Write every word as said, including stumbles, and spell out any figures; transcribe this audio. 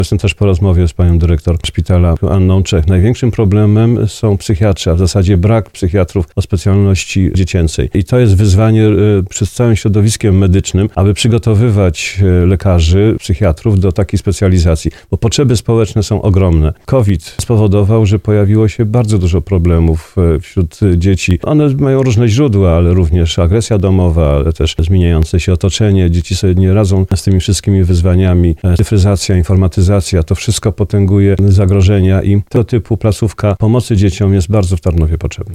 Jestem też po rozmowie z panią dyrektor szpitala Anną Czech. Największym problemem są psychiatrzy, a w zasadzie brak psychiatrów o specjalności dziecięcej. I to jest wyzwanie przez całym środowiskiem medycznym, aby przygotowywać lekarzy, psychiatrów do takiej specjalizacji, bo potrzeby społeczne są ogromne. COVID spowodował, że pojawiło się bardzo dużo problemów wśród dzieci. One mają różne źródła, ale również agresja domowa, ale też zmieniające się otoczenie. Dzieci sobie nie radzą z tymi wszystkimi wyzwaniami. Cyfryzacja, informatyzacja, to wszystko potęguje zagrożenia i tego typu placówka pomocy dzieciom jest bardzo w Tarnowie potrzebna.